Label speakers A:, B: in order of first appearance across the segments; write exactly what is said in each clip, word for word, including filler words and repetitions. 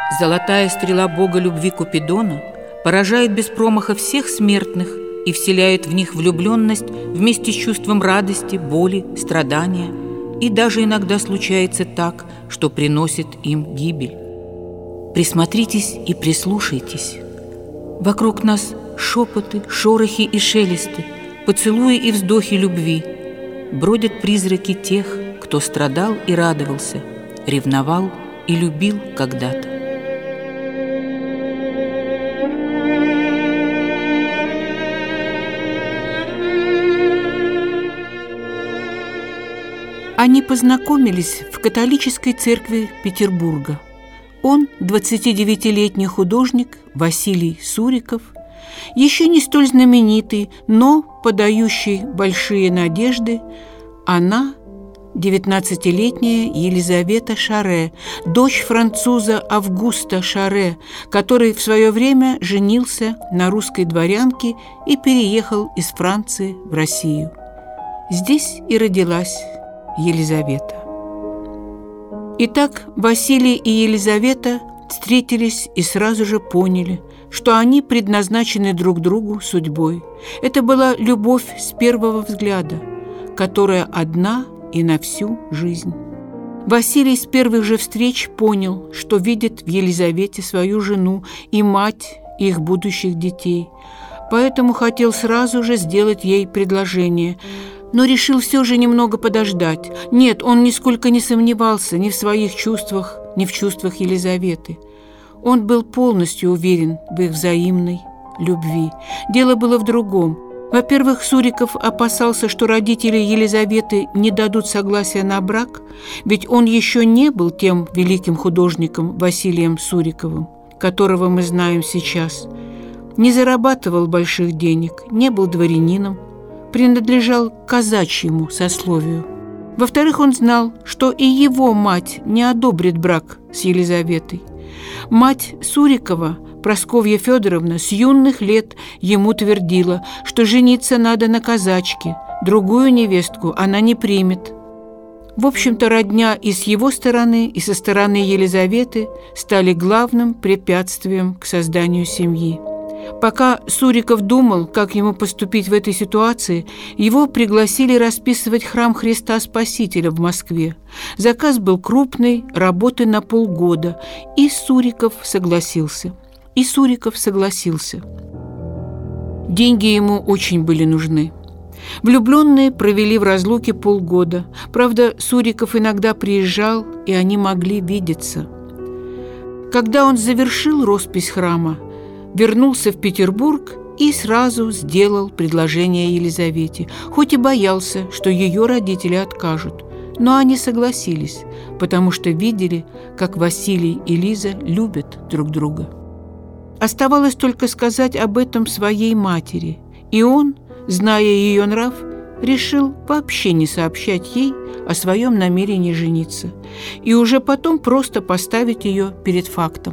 A: Золотая стрела бога любви Купидона поражает без промаха всех смертных и вселяет в них влюбленность вместе с чувством радости, боли, страдания, и даже иногда случается так, что приносит им гибель. Присмотритесь и прислушайтесь. Вокруг нас шепоты, шорохи и шелесты, поцелуи и вздохи любви. Бродят призраки тех, кто страдал и радовался, ревновал и любил когда-то. Они познакомились в католической церкви Петербурга. Он, двадцатидевятилетний художник Василий Суриков, еще не столь знаменитый, но подающий большие надежды, она, девятнадцатилетняя Елизавета Шарэ, дочь француза Августа Шарэ, который в свое время женился на русской дворянке и переехал из Франции в Россию. Здесь и родилась Елизавета. Итак, Василий и Елизавета встретились и сразу же поняли, что они предназначены друг другу судьбой. Это была любовь с первого взгляда, которая одна и на всю жизнь. Василий с первых же встреч понял, что видит в Елизавете свою жену и мать их будущих детей, поэтому хотел сразу же сделать ей предложение, но решил все же немного подождать. Нет, он нисколько не сомневался ни в своих чувствах, ни в чувствах Елизаветы. Он был полностью уверен в их взаимной любви. Дело было в другом. Во-первых, Суриков опасался, что родители Елизаветы не дадут согласия на брак, ведь он еще не был тем великим художником Василием Суриковым, которого мы знаем сейчас. Не зарабатывал больших денег, не был дворянином, принадлежал к казачьему сословию. Во-вторых, он знал, что и его мать не одобрит брак с Елизаветой. Мать Сурикова, Прасковья Федоровна, с юных лет ему твердила, что жениться надо на казачке, другую невестку она не примет. В общем-то, родня и с его стороны, и со стороны Елизаветы стали главным препятствием к созданию семьи. Пока Суриков думал, как ему поступить в этой ситуации, его пригласили расписывать храм Христа Спасителя в Москве. Заказ был крупный, работы на полгода, и Суриков согласился. И Суриков согласился. Деньги ему очень были нужны. Влюбленные провели в разлуке полгода. Правда, Суриков иногда приезжал, и они могли видеться. Когда он завершил роспись храма, вернулся в Петербург и сразу сделал предложение Елизавете, хоть и боялся, что ее родители откажут. Но они согласились, потому что видели, как Василий и Лиза любят друг друга. Оставалось только сказать об этом своей матери, и он, зная ее нрав, решил вообще не сообщать ей о своем намерении жениться и уже потом просто поставить ее перед фактом.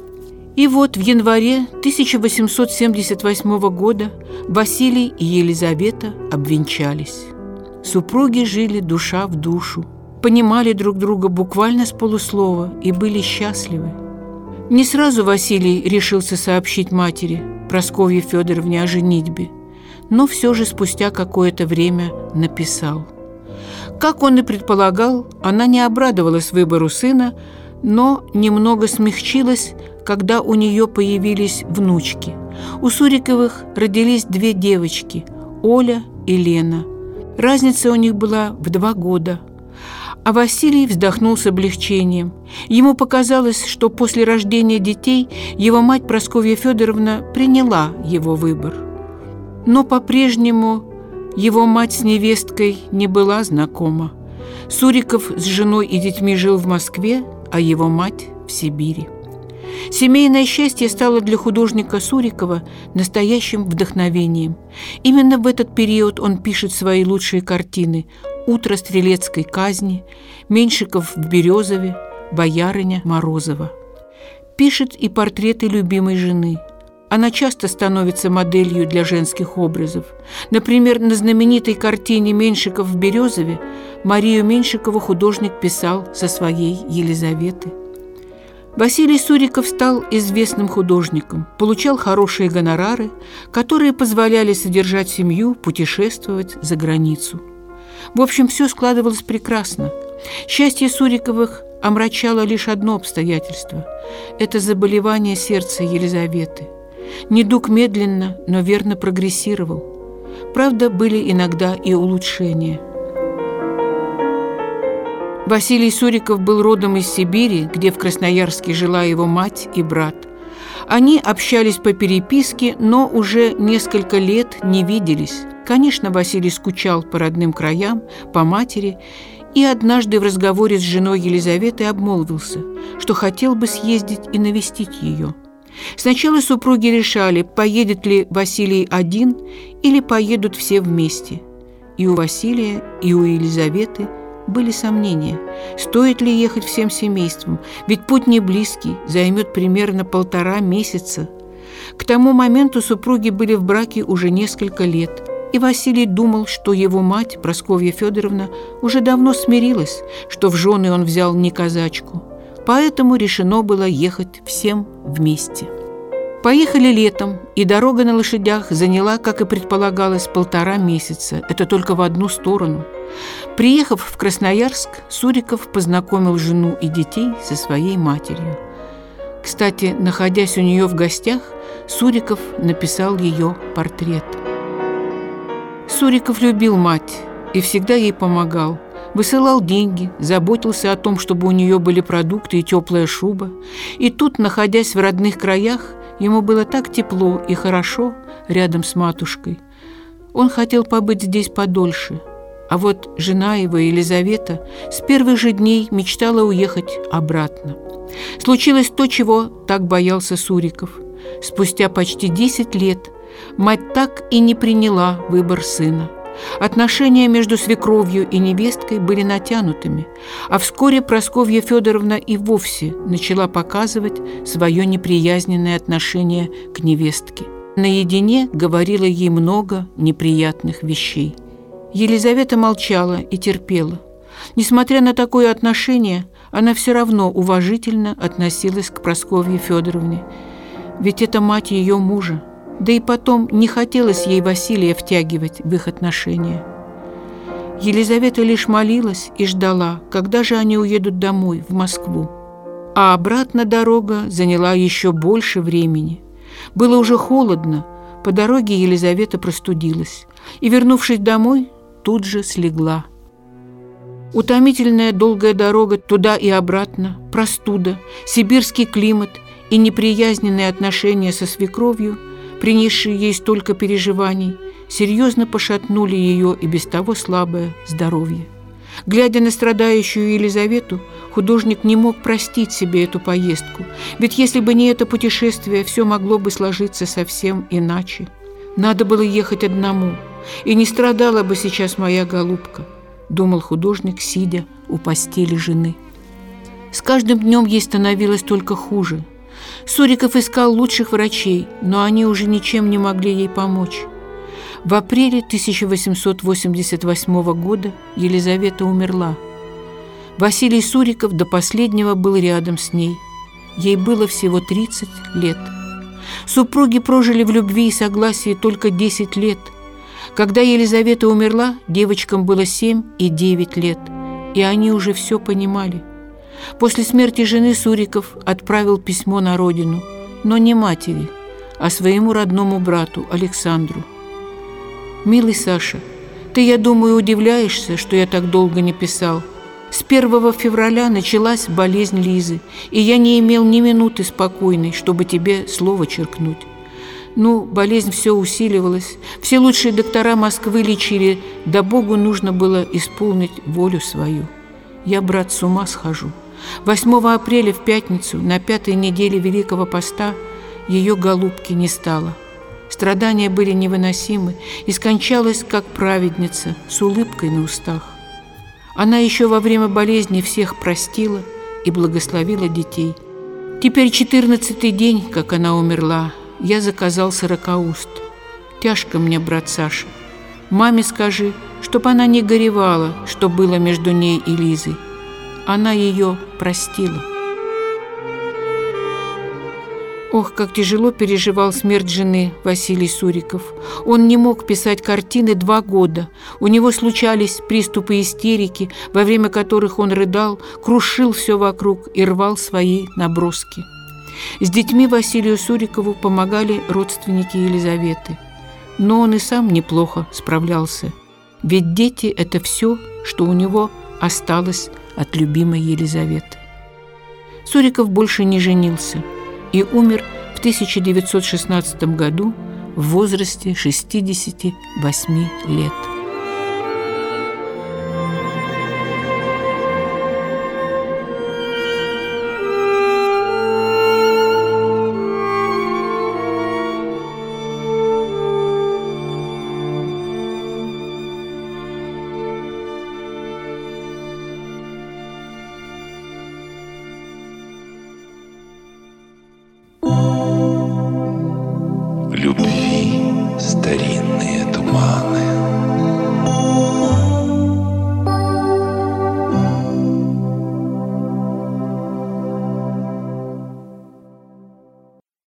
A: И вот в январе тысяча восемьсот семьдесят восьмого года Василий и Елизавета обвенчались. Супруги жили душа в душу, понимали друг друга буквально с полуслова и были счастливы. Не сразу Василий решился сообщить матери, Прасковье Федоровне, о женитьбе, но все же спустя какое-то время написал. Как он и предполагал, она не обрадовалась выбору сына, но немного смягчилась, когда у нее появились внучки. У Суриковых родились две девочки – Оля и Лена. Разница у них была в два года. А Василий вздохнул с облегчением. Ему показалось, что после рождения детей его мать Прасковья Федоровна приняла его выбор. Но по-прежнему его мать с невесткой не была знакома. Суриков с женой и детьми жил в Москве, а его мать в Сибири. Семейное счастье стало для художника Сурикова настоящим вдохновением. Именно в этот период он пишет свои лучшие картины «Утро стрелецкой казни», «Меньшиков в Березове», «Боярыня Морозова». Пишет и портреты любимой жены. Она часто становится моделью для женских образов. Например, на знаменитой картине «Меньшиков в Березове» Марию Меньшикову художник писал со своей Елизаветы. Василий Суриков стал известным художником, получал хорошие гонорары, которые позволяли содержать семью, путешествовать за границу. В общем, все складывалось прекрасно. Счастье Суриковых омрачало лишь одно обстоятельство – это заболевание сердца Елизаветы. Недуг медленно, но верно прогрессировал. Правда, были иногда и улучшения. Василий Суриков был родом из Сибири, где в Красноярске жила его мать и брат. Они общались по переписке, но уже несколько лет не виделись. Конечно, Василий скучал по родным краям, по матери, и однажды в разговоре с женой Елизаветой обмолвился, что хотел бы съездить и навестить ее. Сначала супруги решали, поедет ли Василий один или поедут все вместе. И у Василия, и у Елизаветы были сомнения, стоит ли ехать всем семейством, ведь путь не близкий, займет примерно полтора месяца. К тому моменту супруги были в браке уже несколько лет, и Василий думал, что его мать, Прасковья Федоровна, уже давно смирилась, что в жены он взял не казачку, поэтому решено было ехать всем вместе. Поехали летом, и дорога на лошадях заняла, как и предполагалось, полтора месяца. Это только в одну сторону. Приехав в Красноярск, Суриков познакомил жену и детей со своей матерью. Кстати, находясь у нее в гостях, Суриков написал ее портрет. Суриков любил мать и всегда ей помогал. Высылал деньги, заботился о том, чтобы у нее были продукты и теплая шуба. И тут, находясь в родных краях, ему было так тепло и хорошо рядом с матушкой. Он хотел побыть здесь подольше. А вот жена его, Елизавета, с первых же дней мечтала уехать обратно. Случилось то, чего так боялся Суриков. Спустя почти десять лет мать так и не приняла выбор сына. Отношения между свекровью и невесткой были натянутыми, а вскоре Прасковья Федоровна и вовсе начала показывать свое неприязненное отношение к невестке. Наедине говорила ей много неприятных вещей. Елизавета молчала и терпела. Несмотря на такое отношение, она все равно уважительно относилась к Прасковье Федоровне, ведь это мать ее мужа. Да и потом не хотелось ей Василия втягивать в их отношения. Елизавета лишь молилась и ждала, когда же они уедут домой, в Москву. А обратно дорога заняла еще больше времени. Было уже холодно, по дороге Елизавета простудилась и, вернувшись домой, тут же слегла. Утомительная долгая дорога туда и обратно, простуда, сибирский климат и неприязненные отношения со свекровью, принесшие ей столько переживаний, серьезно пошатнули ее и без того слабое здоровье. Глядя на страдающую Елизавету, художник не мог простить себе эту поездку, ведь если бы не это путешествие, все могло бы сложиться совсем иначе. Надо было ехать одному, и не страдала бы сейчас моя голубка, думал художник, сидя у постели жены. С каждым днем ей становилось только хуже. Суриков искал лучших врачей, но они уже ничем не могли ей помочь. В апреле тысяча восемьсот восемьдесят восьмого года Елизавета умерла. Василий Суриков до последнего был рядом с ней. Ей было всего тридцать лет. Супруги прожили в любви и согласии только десять лет. Когда Елизавета умерла, девочкам было семь и девять лет, и они уже все понимали. После смерти жены Суриков отправил письмо на родину, но не матери, а своему родному брату Александру. «Милый Саша, ты, я думаю, удивляешься, что я так долго не писал. С первого февраля началась болезнь Лизы, и я не имел ни минуты спокойной, чтобы тебе слово черкнуть. Ну, болезнь все усиливалась, все лучшие доктора Москвы лечили, да Богу нужно было исполнить волю свою. Я, брат, с ума схожу. восьмого апреля в пятницу, на пятой неделе Великого Поста, ее голубки не стало. Страдания были невыносимы, и скончалась как праведница, с улыбкой на устах. Она еще во время болезни всех простила и благословила детей. Теперь четырнадцатый день, как она умерла, я заказал сорокауст. Тяжко мне, брат Саша. Маме скажи, чтоб она не горевала, что было между ней и Лизой. Она ее простила». Ох, как тяжело переживал смерть жены Василий Суриков. Он не мог писать картины два года. У него случались приступы истерики, во время которых он рыдал, крушил все вокруг и рвал свои наброски. С детьми Василию Сурикову помогали родственники Елизаветы. Но он и сам неплохо справлялся. Ведь дети – это все, что у него осталось от любимой Елизаветы. Суриков больше не женился и умер в тысяча девятьсот шестнадцатом году в возрасте шестидесяти восьми лет.